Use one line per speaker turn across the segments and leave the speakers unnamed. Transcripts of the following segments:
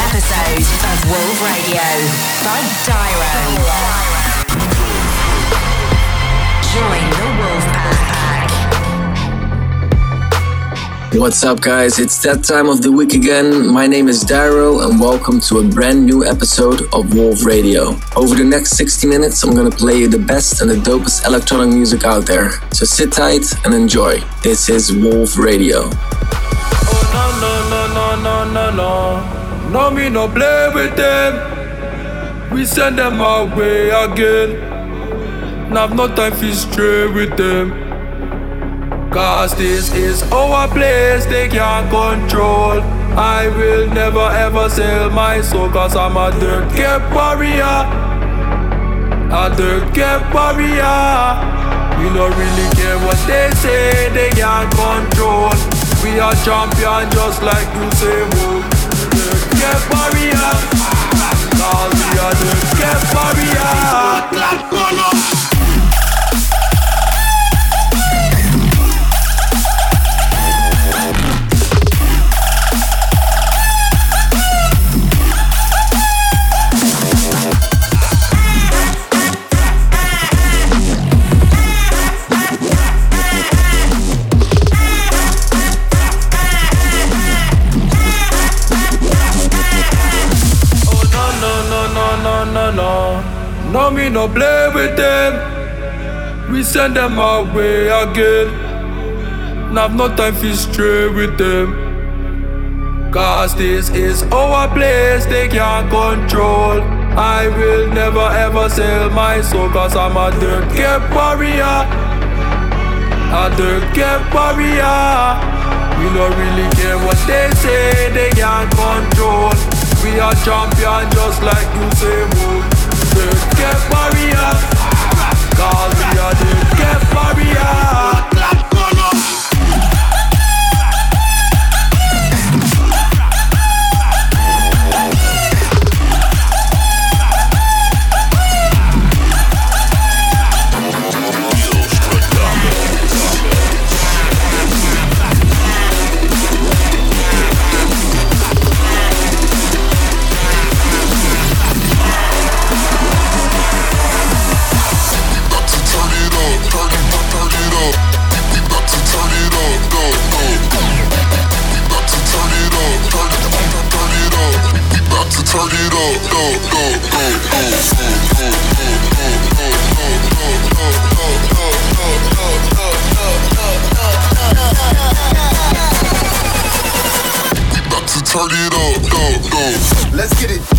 episode of Wolf Radio by Dyro. Join the Wolf Pack.
What's up, guys? It's that time of the week again. My name is Dyro and welcome to a brand new episode of Wolf Radio. Over the next 60 minutes, I'm gonna play you the best and the dopest electronic music out there. So sit tight and enjoy. This is Wolf Radio.
No, me no play with them. We send them our way again. Now have no time for stray with them. Cause this is our place, they can't control. I will never ever sell my soul, cause I'm a dirt cap warrior. A dirt cap warrior. We don't really care what they say, they can't control. We are champion just like you say, move. Get barrier, cause we are the get barrier. No, me no play with them. We send them our way again. Now have no time for stray with them. Cause this is our place, they can't control. I will never ever sell my soul, cause I'm a dirt cap warrior. A dirt cap warrior. We don't really care what they say, they can't control. We are champion just like you say, move. Dirt cap warrior, cause we are dirt cap warrior.
Let's get it.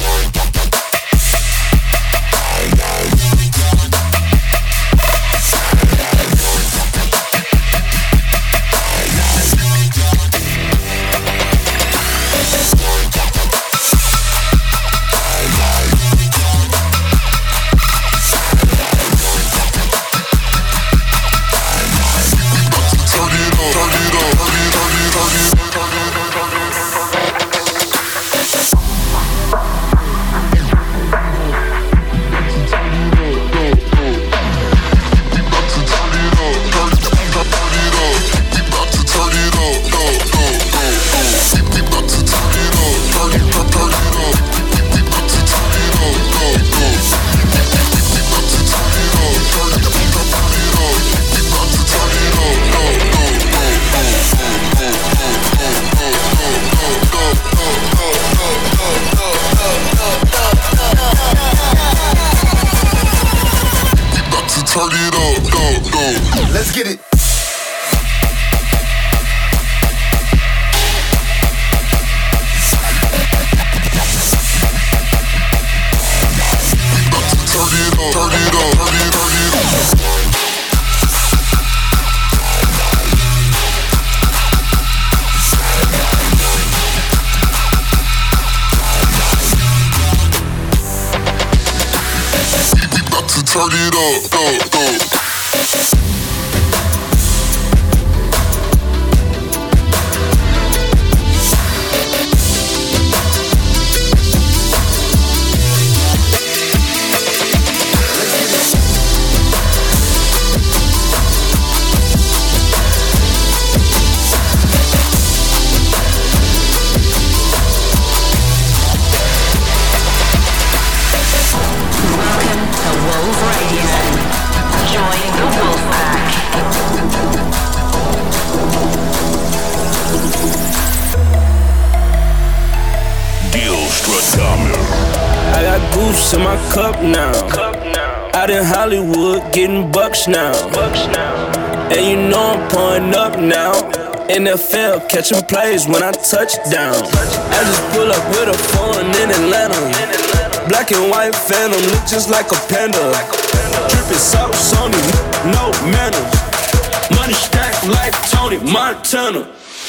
Let's get it. Turn it up.
I got goose in my cup now. Out in Hollywood, getting bucks now. And you know I'm pouring up now. NFL, catching plays when I touch down. I just pull up with a foreign in Atlanta. Black and white phantom, look just like a panda. Drippin' sauce on me, no manners. Money stacked like Tony Montana.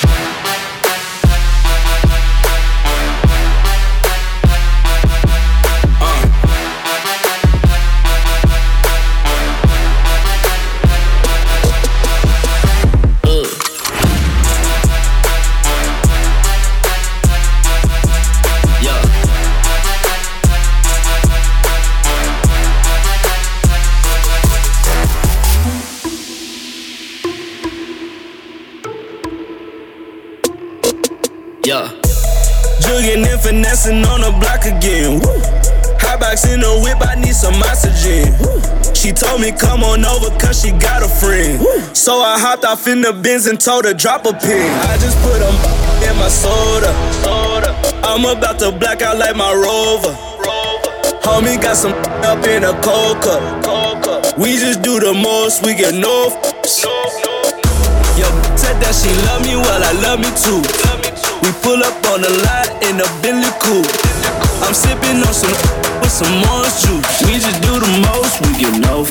Yeah. Jugging and finessing on the block again. Woo. Hot box in the whip, I need some oxygen. Woo. She told me come on over cause she got a friend. Woo. So I hopped off in the Benz and told her drop a pin. I just put a in my soda. I'm about to black out like my Rover. Homie got some up in a cold cup. We just do the most, we get no Yo, said that she love me, well I love me too. We pull up on the lot in a Bentley coupe. I'm sipping on some with some orange juice. We just do the most, we get no.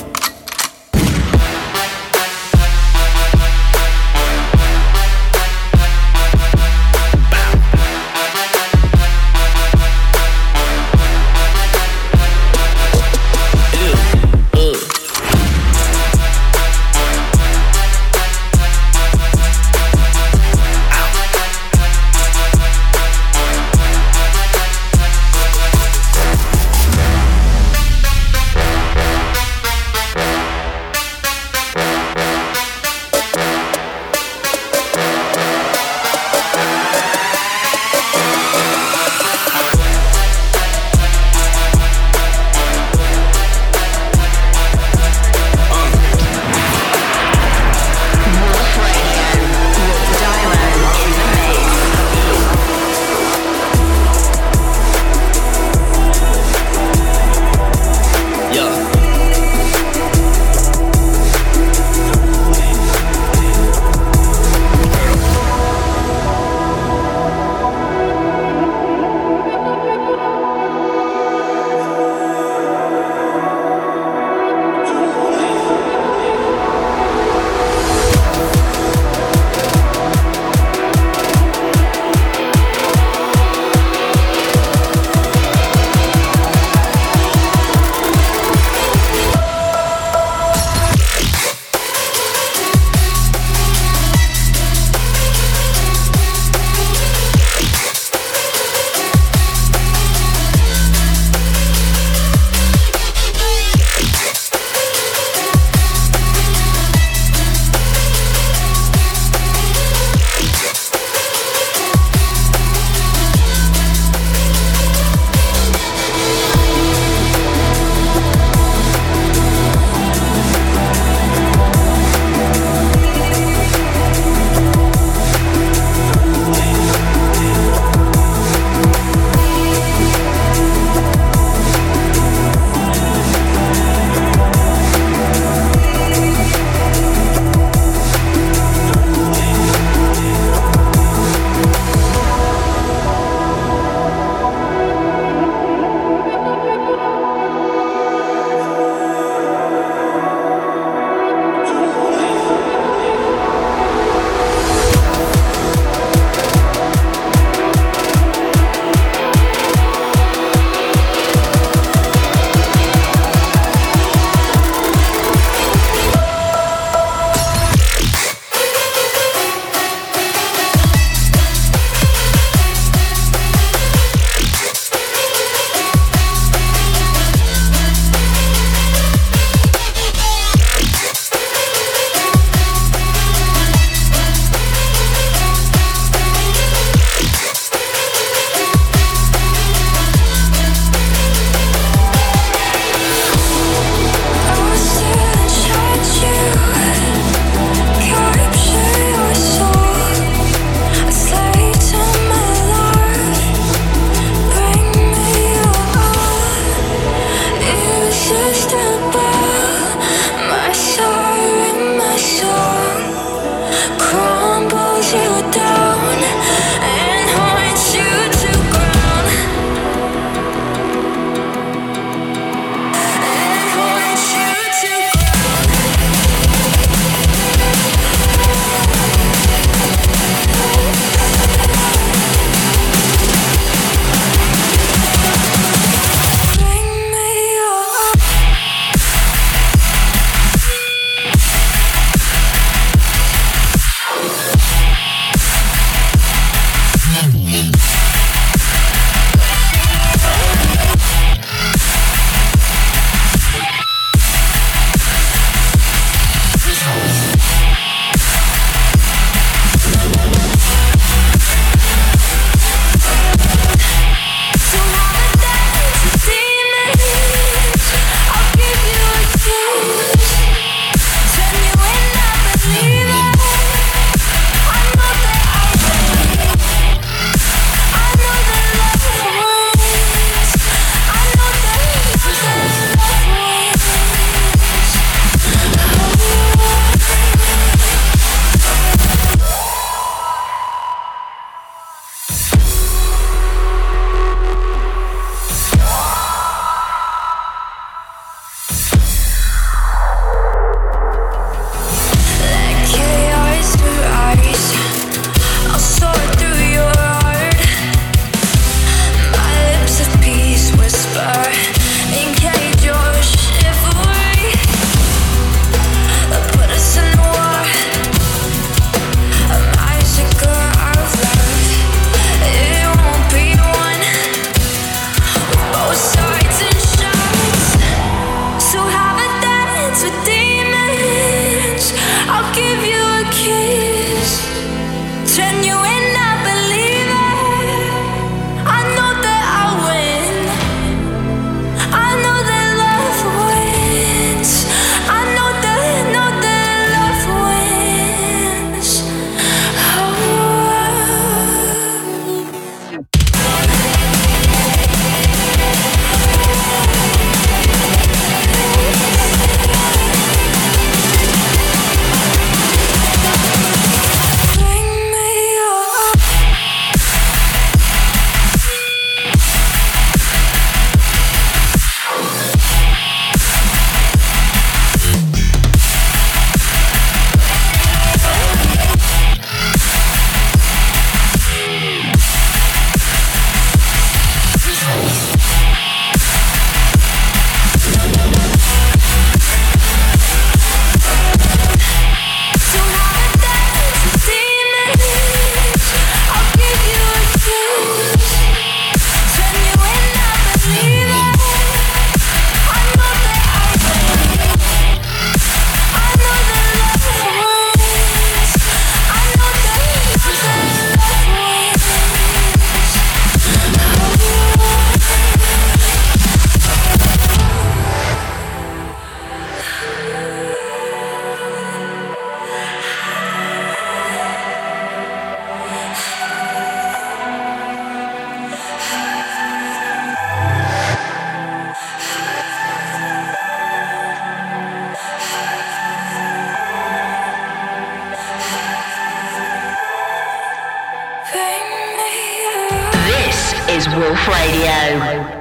is Wolf Radio.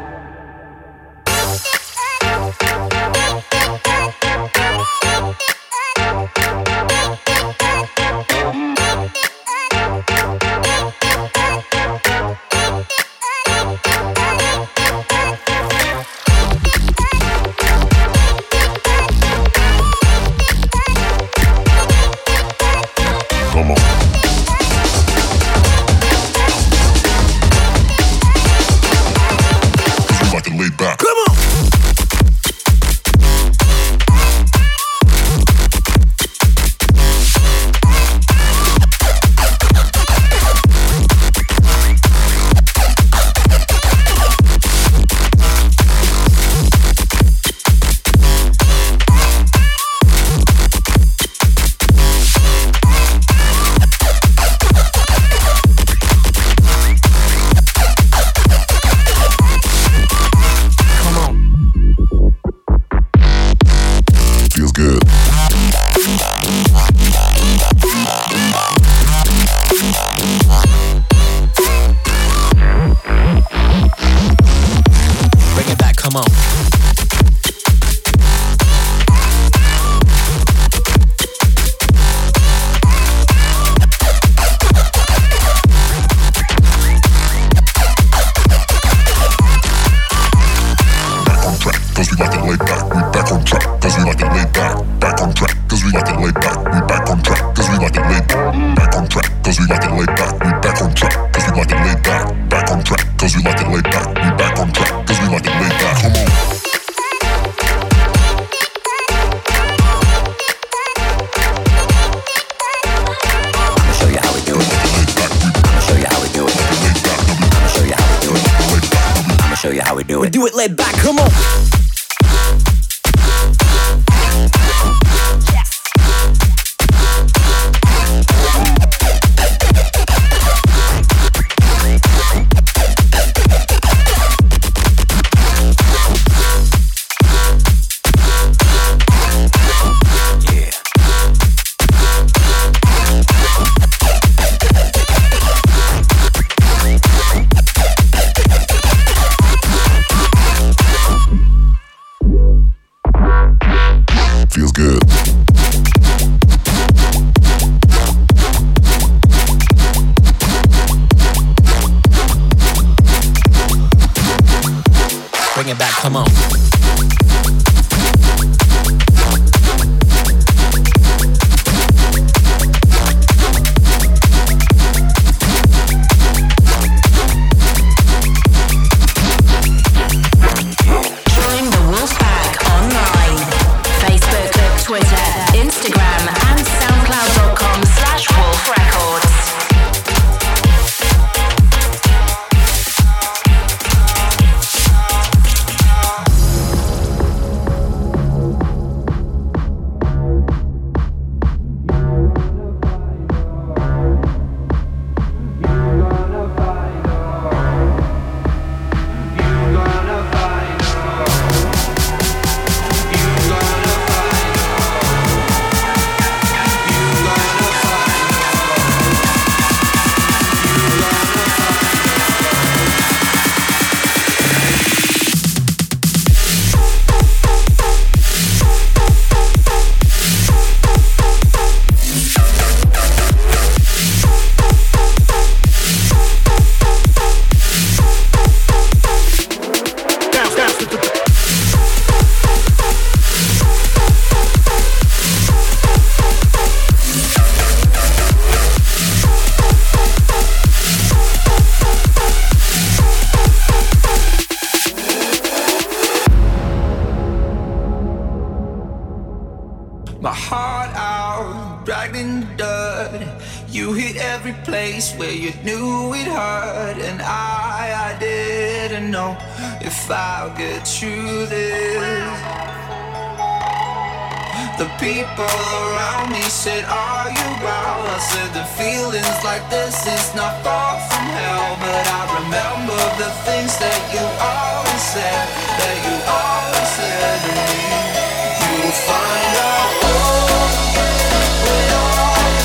Do it laid back, come on. Come on.
My heart out, dragged in the dirt. You hit every place where you knew it hurt. And I didn't know if I'll get through this. The people around me said, are you well? I said the feelings like this is not far from hell. But I remember the things that you always said, that you always said to me. You will find out.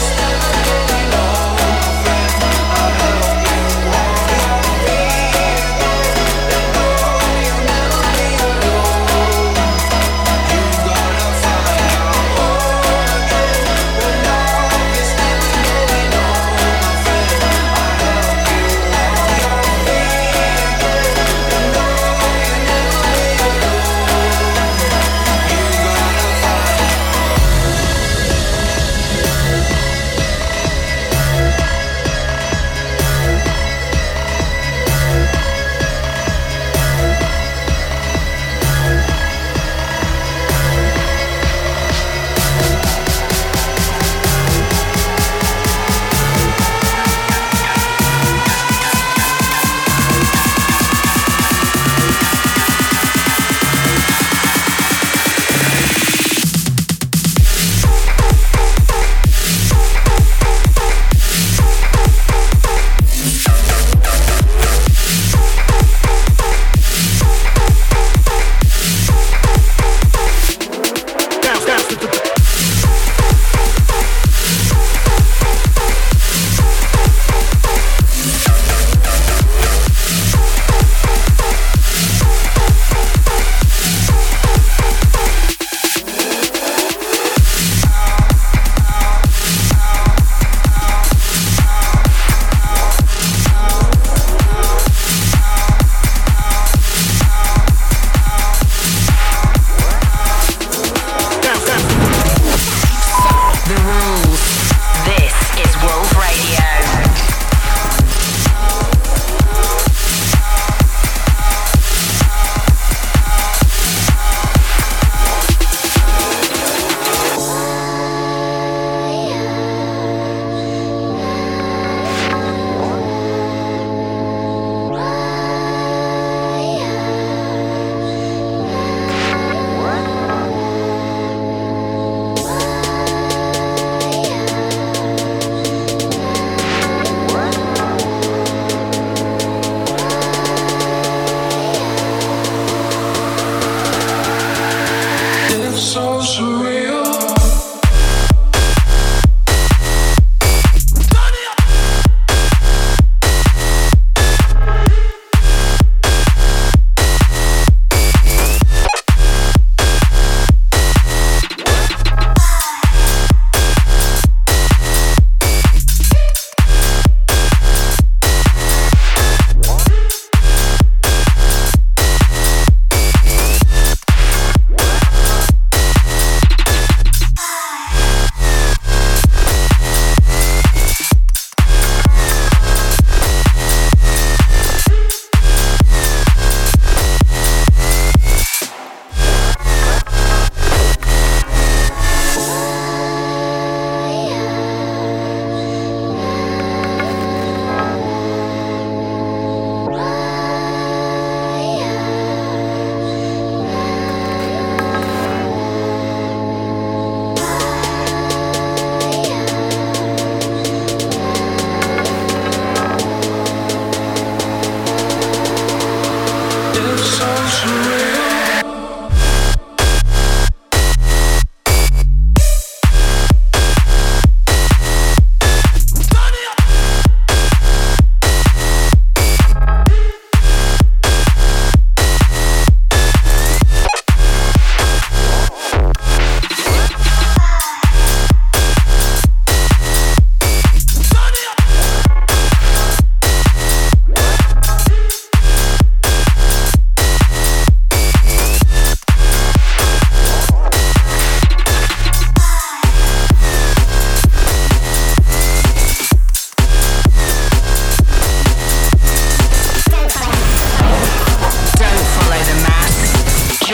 Never getting old, my friend. I'll help you walk your feet.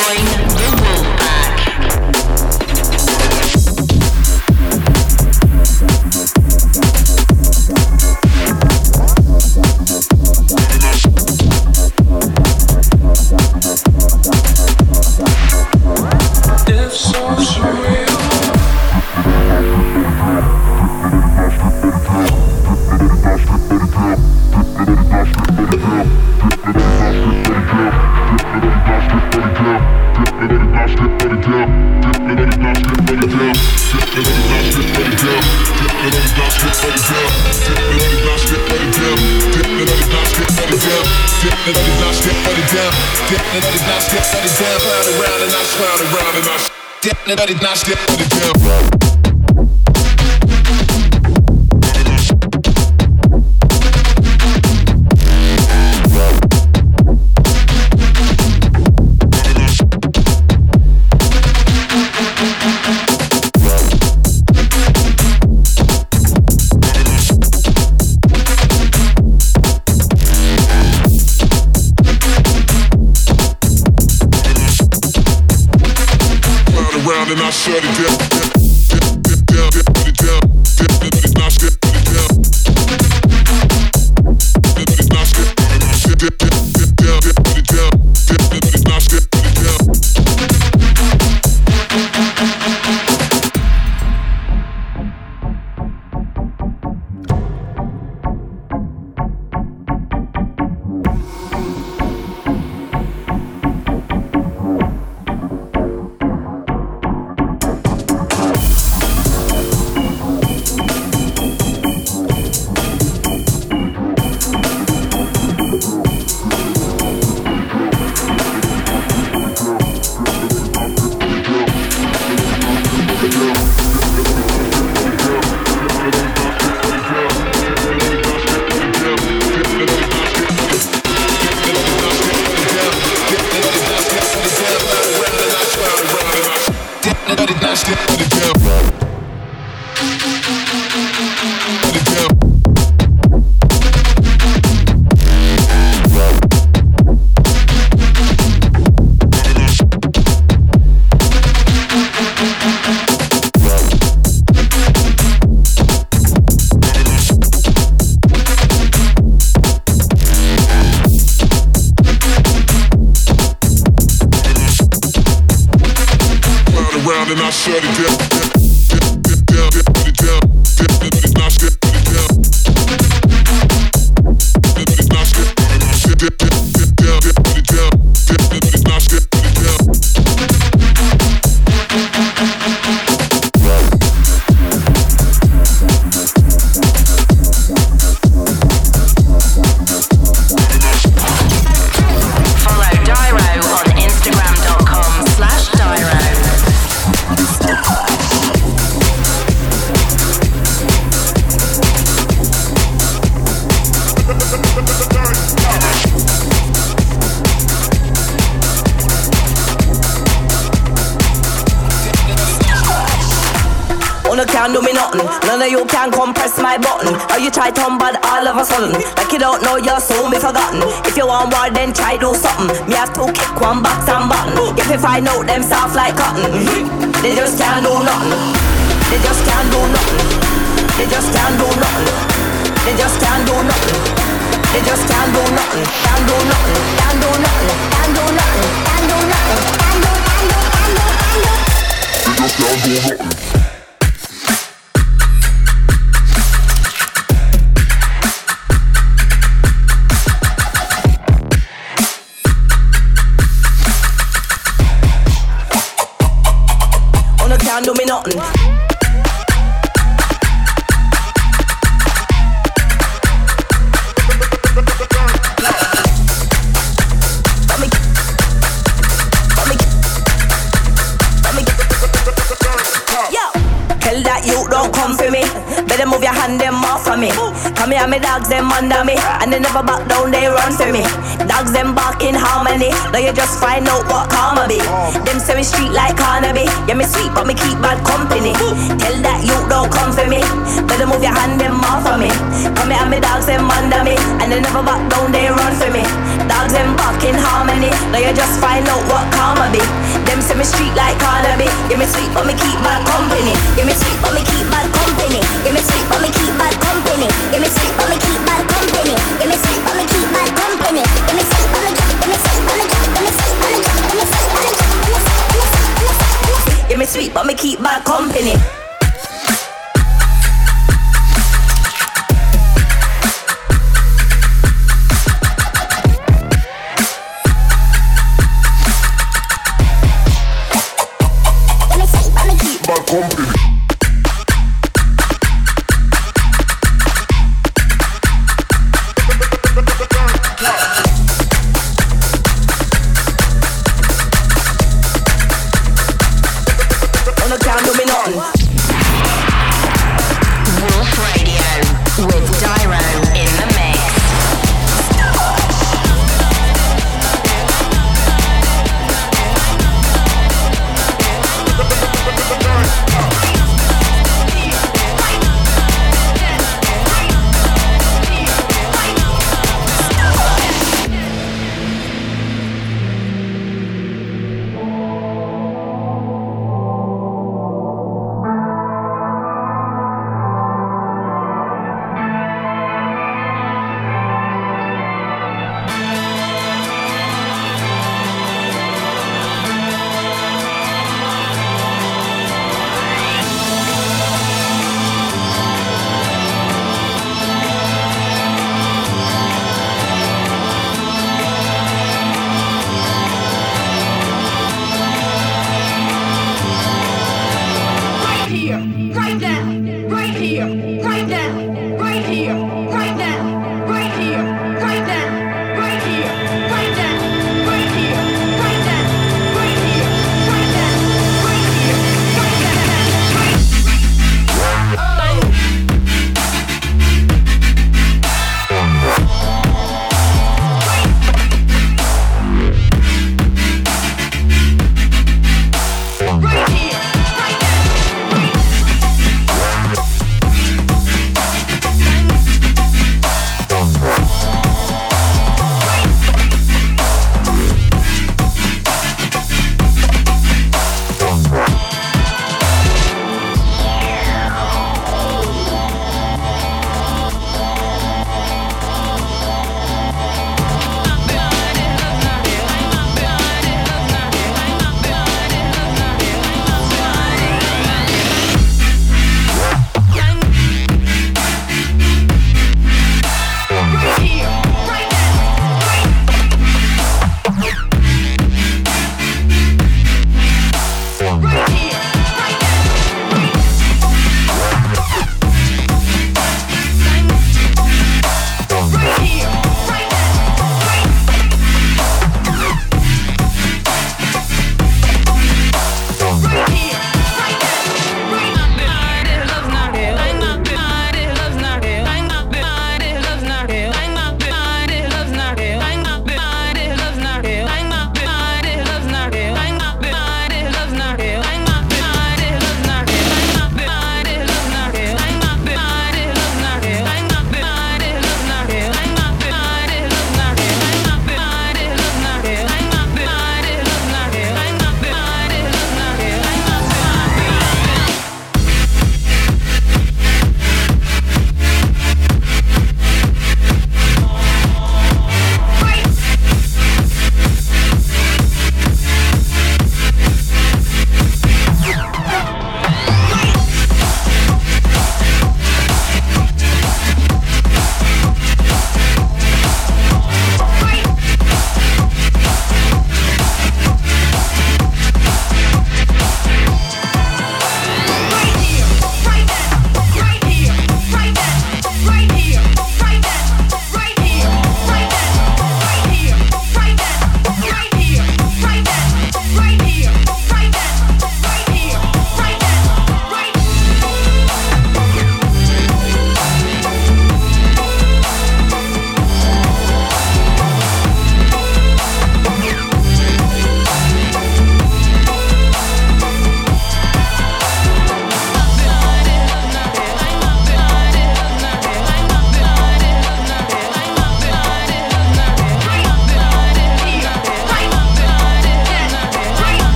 Join the Wolf Pack.
It's so surreal.
And I shut it down. And I shut it down.
Can't do me nothing. None of you can compress my button. Or you try to bad all of a sudden. Like you don't know you'll soon be forgotten. If you want war then try do something. Me have to kick one box and button. If you find out them soft like cotton. They just can't do nothing. They just can't do nothing. They just can't do nothing. They just can't do nothing. They just can't do nothing. Can't do nothing. Can't do nothing. Can't do nothing. Can't do nothing. Can't do nothing. They just can't do nothing. Can't do me nothing. Tell that you don't come for me. Better move your hand them off of me. Come here, me dogs them under me, and they never back down, they run for me. Dogs them bark in harmony. Now you just find out what karma be. Them say me street like Carnaby. Yeah, me sweet, but me keep bad company. Tell that you don't come for me. Better move your hand them off of me. Come here, me dogs them under me, and they never back down, they run for me. Dogs them bark in harmony. Now you just find out what karma be. me street like Carnaby. Give me sweet, but me keep bad company. Give me sweet, but me keep bad company. Give me sweet, but me keep bad company. Give me sweet, but me keep bad company. Give me sweet, but me keep bad company. Give me sweet, but me keep, give me sweet, but me keep, give me sweet, but me keep, give me sweet, but me keep, give me sweet, but me keep bad company. Can't do me nothing.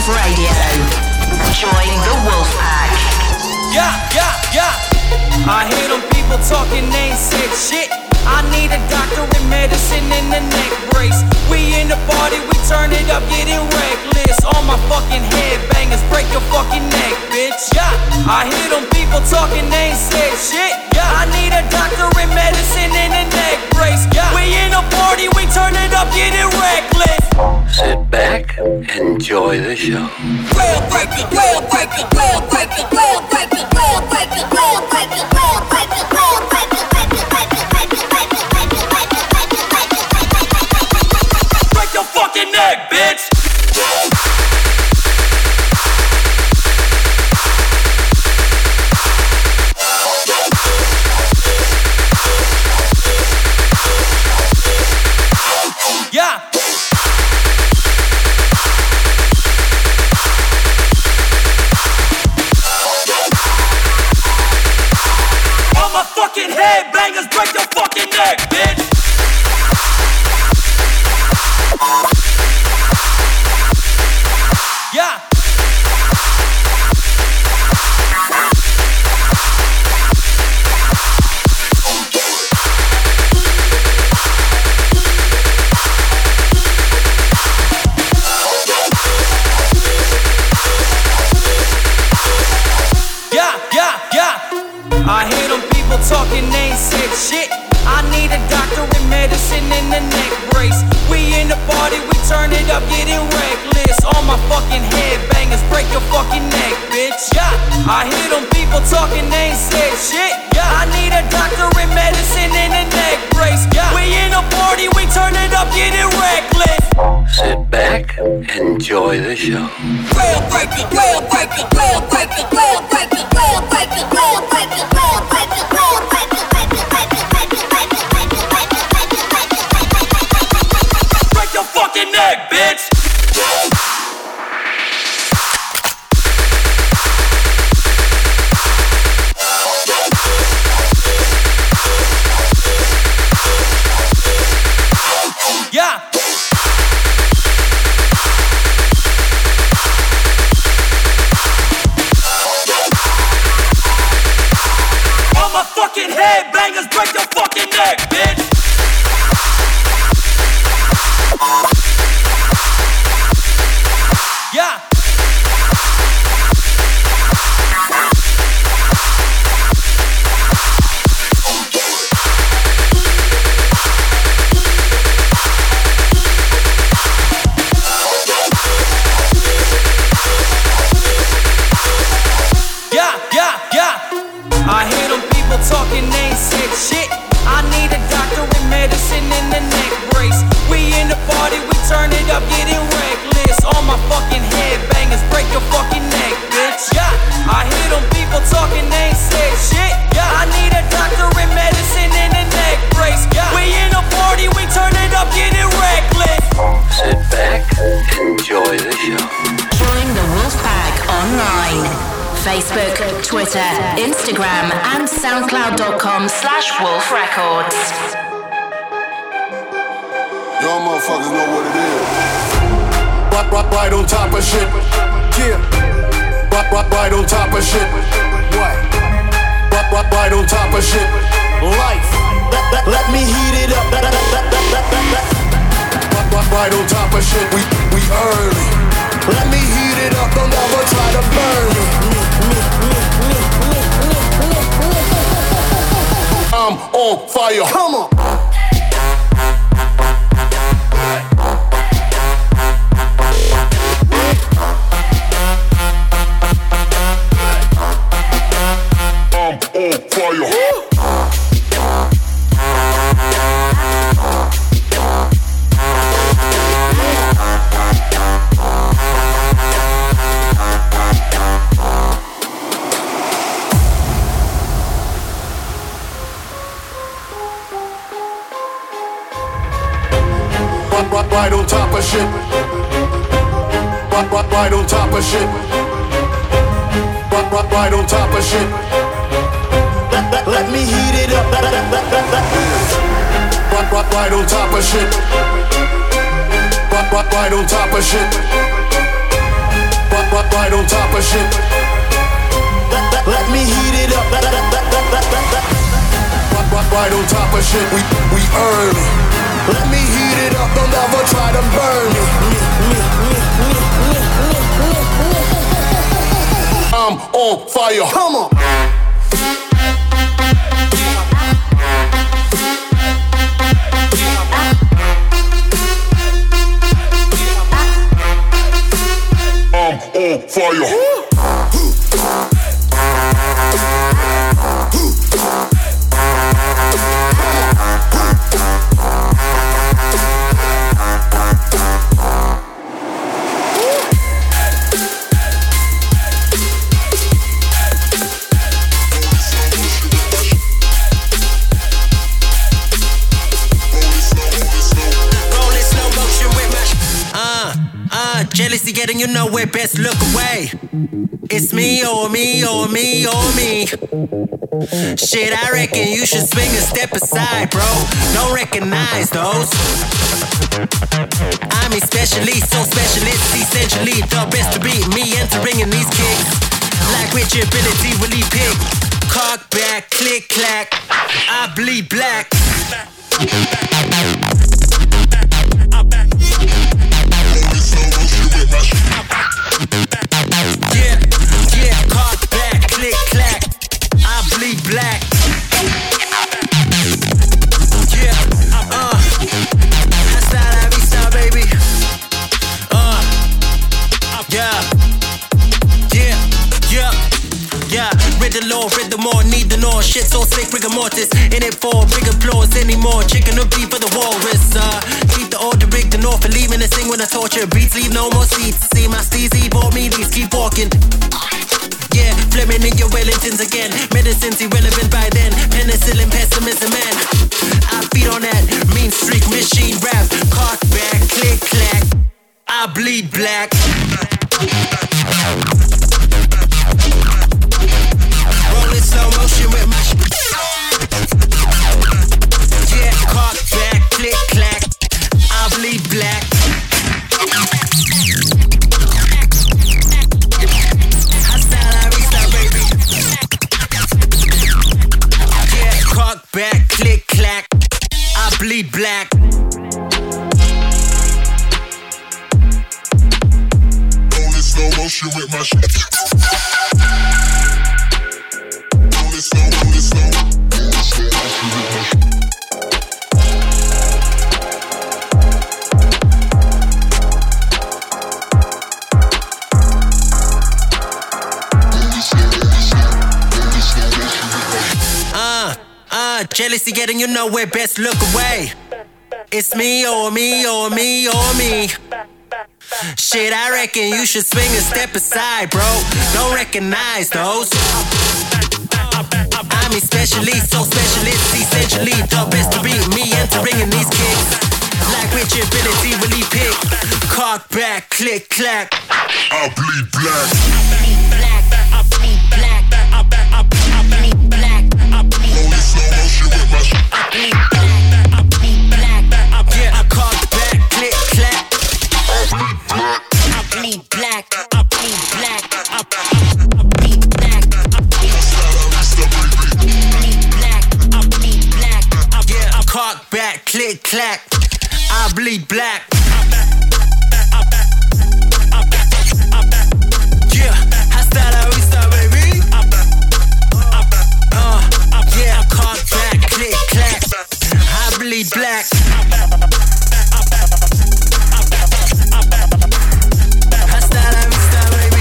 Wolf Radio. Join the Wolf Pack.
Yeah. I hear them people talking, they ain't said shit. I need a doctor in medicine and a neck brace. We in the party, we turn it up, getting reckless. All my fucking headbangers, break your fucking neck, bitch. Yeah, I hear them people talking, they ain't said shit. Yeah, I need a doctor in medicine and a neck brace. Yeah, we in the party, we turn it up, getting reckless.
Sit back, enjoy the show.
Well, break it, well, break it, well, break it, well, break it, well, break it, well, break it, well, break it, well, break it, break it, break it, break it, break it, break it, break it, break it, break it, break your fucking neck, bitch. Yeah. All my fucking headbangers, break your fucking neck, bitch. Yeah. I hear them people talking, they ain't said shit. I need a doctor in medicine and a neck brace. We in the party, we turn it up, getting reckless. All my fucking headbangers, break your fucking neck, bitch. Yeah, I hear them people talking, they ain't said shit. Yeah, I need a doctor in medicine and a neck brace. Yeah, we in the party, we turn it up, getting reckless.
Sit back, enjoy the show.
Well, break it, well, break it, well, break it, well, break it, well, break it, well, break it, well, break it, well, break it, break it, break it, break it, break it, break it, break it, break it, break it, break your fucking neck, bitch. Yeah. All my fucking headbangers, break your fucking neck, bitch. Yeah. I hear them people talking, they ain't said shit. I need a doctor in medicine and a neck brace. We in the party, we turn it up, getting reckless. All my fucking headbangers, break your fucking neck, bitch. Yeah, I hear them people talking, they ain't said shit. Yeah, I need a doctor in medicine and a neck brace. Yeah, we in the party, we turn it up, getting reckless.
Sit back, enjoy the show.
Join the Wolfpack online. Facebook, Twitter, Instagram, and SoundCloud.com/Wolf Records.
Y'all motherfuckers know what it is. Rock right on top of shit. Yeah. Rock right on top of shit. What? Rock right on top of shit. Life. Let me heat it up. Rock right on top of shit. We early. Let me heat it up. Don't ever try to burn me. I'm on fire. Come on. I'm on fire. Rock right on top of shit. Rock right on top of shit. Rock right on top of shit. Let me heat it up. Rock right on top of shit. Rock right on top of shit. Right on top of shit. Let me heat it up. Right on top of shit. We earn it. Let me heat it up. Don't ever try to burn it. I'm on fire. Come on.
I'm on fire.
Jealousy getting you nowhere, best look away. It's me or me or me or me. Shit, I reckon you should swing a step aside, bro. Don't recognize those. I'm especially so specialist, essentially the best to beat me entering in these kicks. Like which ability will he pick? Cock back, click clack, I bleed black. Yeah, yeah, cock back, click clack, I bleed black. Yeah, hasta la vista, baby. Yeah, read the law, read the more, need the know. Shit so sick, rigor mortis. In it for big applause anymore. Chicken or beef for the walrus. Keep the order, rig the north, and leaving the sing when I torture. Beats leave no more seats. See my steezy, bought me these, keep walking. Yeah, Fleming in your Wellingtons again. Medicine's irrelevant by then. Penicillin, pessimism, man. I feed on that mean streak, machine rap. Cock back, click clack, I bleed black. Rolling slow motion with my yeah, cock back, click clack, I bleed black. Hasta la vista, baby. Yeah, cock back, click clack, I bleed black.
Rolling slow motion with my rolling slow.
Jealousy getting you nowhere, best look away. It's me or me or me or me. Shit, I reckon you should swing a step aside, bro. Don't recognize those. I'm especially so specialist, essentially the best to beat me entering in these kicks. Like which ability will he pick? Cock back, click clack,
I bleed black.
I bleed black. I bleed black.
Rolling slow motion with my
I bleed black. I bleed black. Yeah, I cock back, click clack, I bleed black. I bleed black. I bleed black. I bleed black. Yeah, I cock back, click clack, I bleed black. Yeah, hasta la vista, baby. Yeah, I cock back, click clack, I bleed black. Hasta la vista, baby.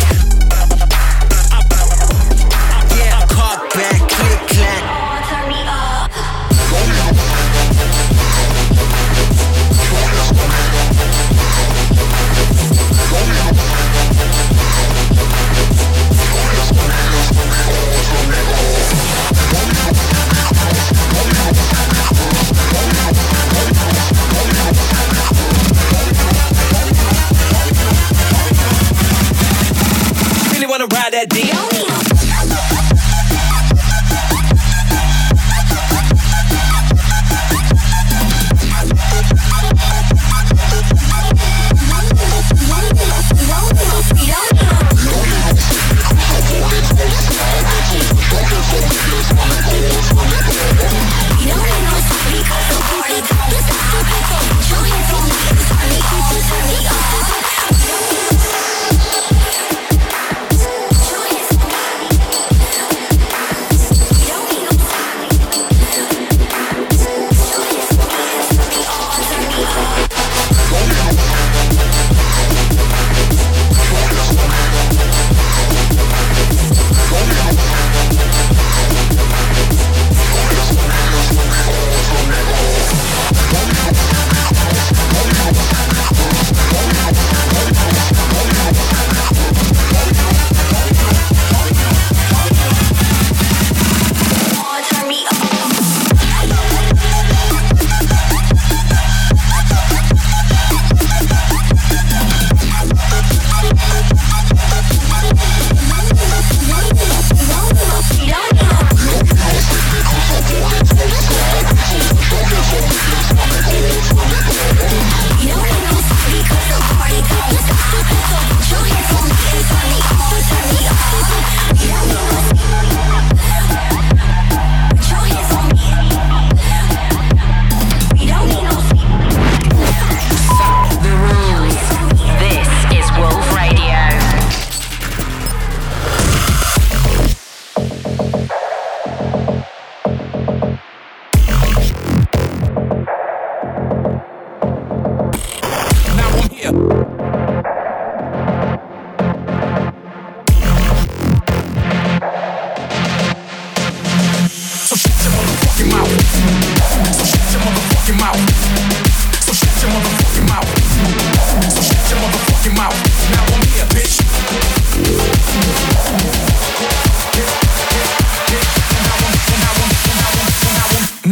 Yeah, I cock back, click clack.
Turn me up.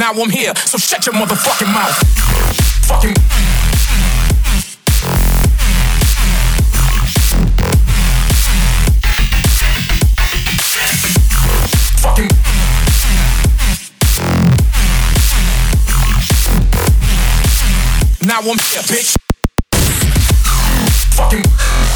Now I'm here, so shut your motherfucking mouth. Fucking. Fucking. Now I'm here, bitch. Fucking.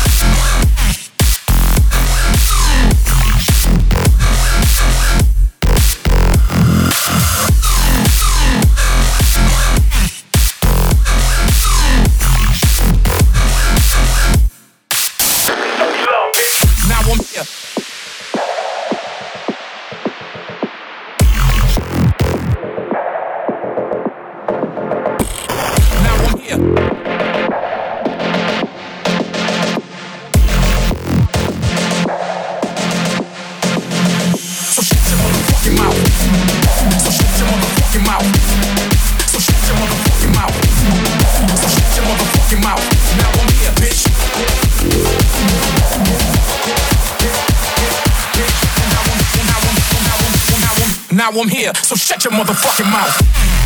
Now I'm here, so shut your motherfucking mouth.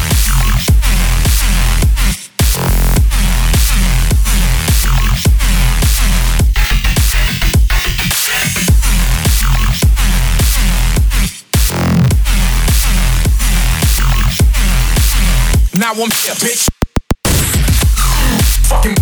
Now I'm here, bitch. Fucking.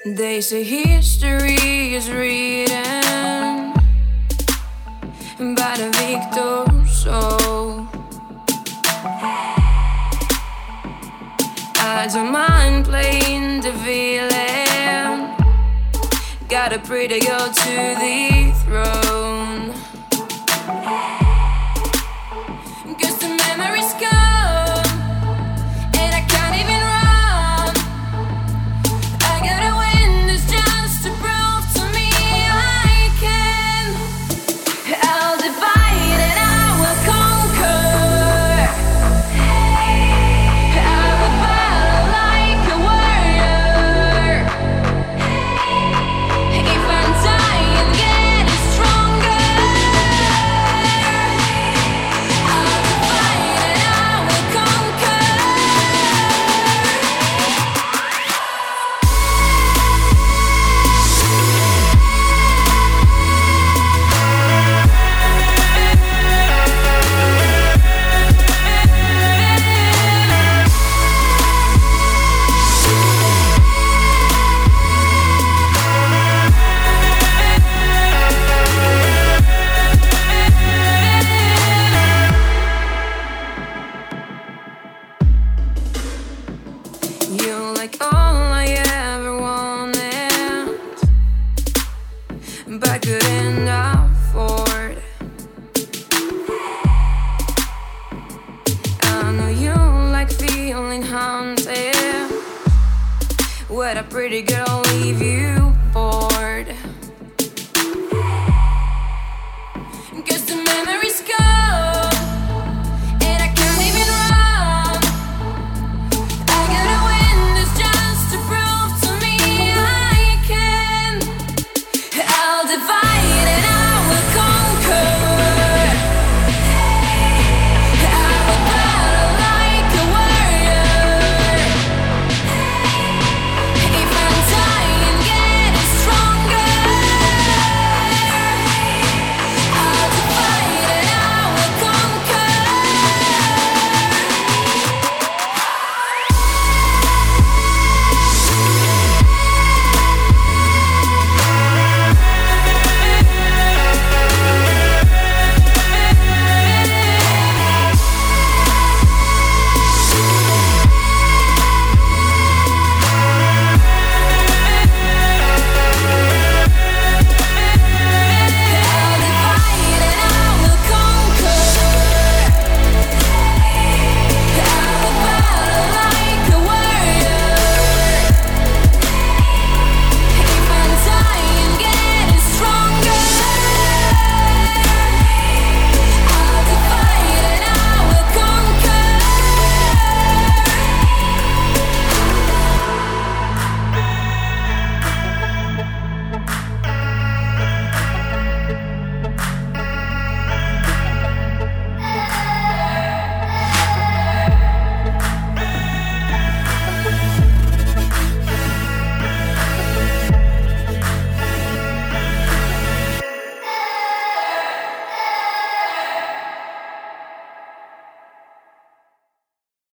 They say history is written by the victor, so I don't mind playing the villain. Got a pretty girl to the throne. 'Cause the memories come and I can't even run. I gotta win this chance to prove to me I can. I'll divide and I will conquer. I will battle like a warrior. If I'm dying, getting stronger. I'll divide and I will conquer. You're like all I ever wanted, but couldn't afford. I know you like feeling haunted. Would a pretty girl leave you